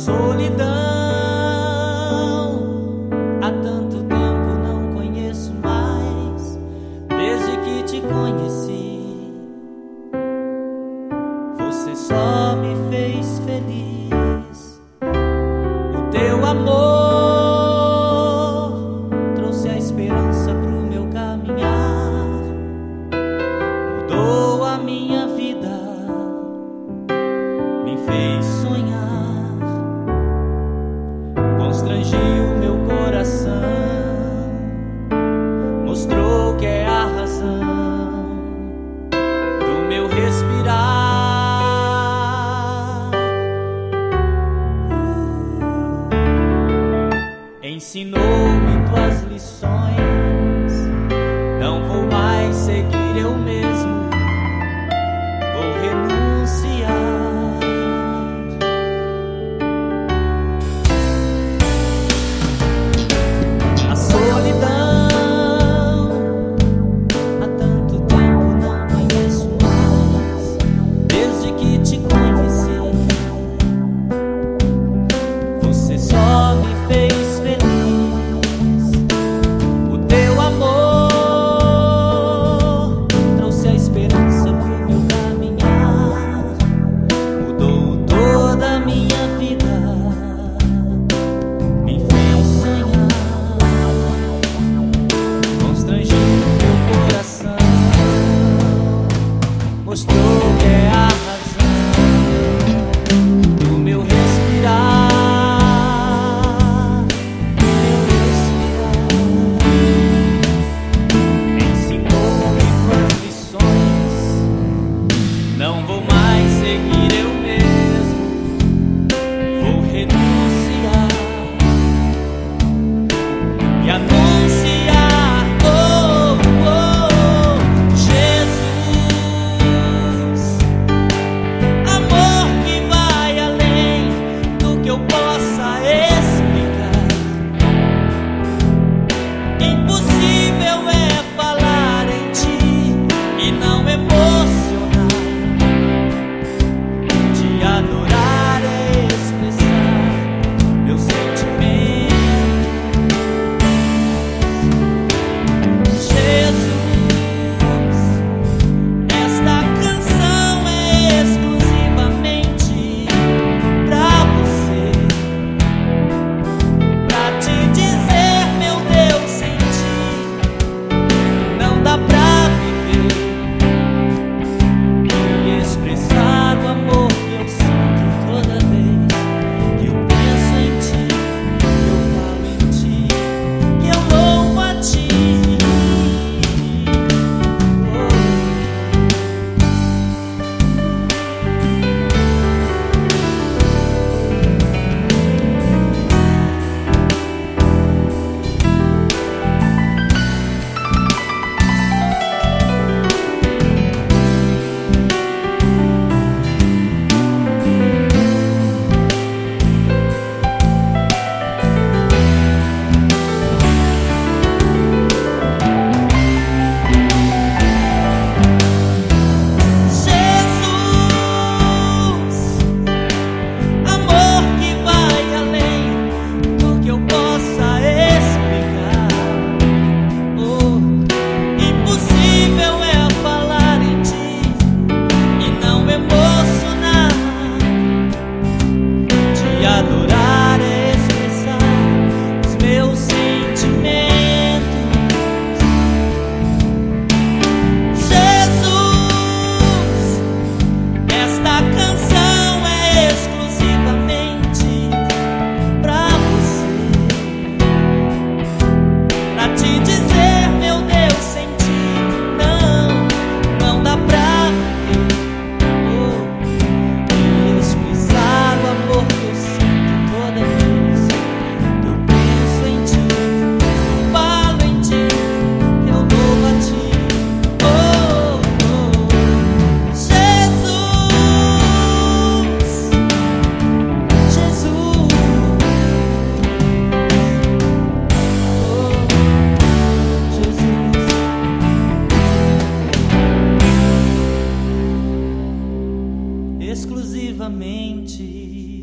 solidão. Há tanto tempo não conheço mais, desde que te conheci. Você só me fez feliz. O teu amor trouxe a esperança pro meu caminhar, mudou a minha vida, me fez sonhar, constrangiu meu coração, mostrou que é a razão do meu respirar. Ensinou-me tuas lições, não vou mais seguir eu mesmo, vou renunciar. A solidão, há tanto tempo não conheço mais, desde que te conheci. Você só me fez feliz. O teu amor trouxe a esperança pro meu caminhar, mudou toda a minha vida, me fez sonhar, constrangiu meu coração, mostrou que é a razão do meu respirar, meu respirar. Ensinou-me tuas lições, não vou mais seguir eu mesmo, vou renunciar e anunciar, oh, oh, Jesus, amor que vai além do que eu possa explicar. Impossível é falar em ti e não emocionar. Te adorar é expressar meu sentimento. Jesus, esta canção é exclusivamente pra você, pra te dizer, meu Deus, sem ti não dá pra viver, e expressar o amor que eu sinto toda vez que eu penso em ti, que eu falo em ti, que eu louvo a ti. Jesus, amor que vai além do que eu possa explicar. Oh, impossível é falar em ti e não emocionar. Te adorar é expressar os meus sentimentos. Jesus, esta canção é exclusivamente pra você, pra te dizer, meu Deus, sem ti não dá pra viver, oh, e expressar o amor que eu sinto toda vez que eu penso em ti, falo em ti, eu louvo a ti. Oh, oh, Jesus, Jesus, oh, Jesus. Exclusivamente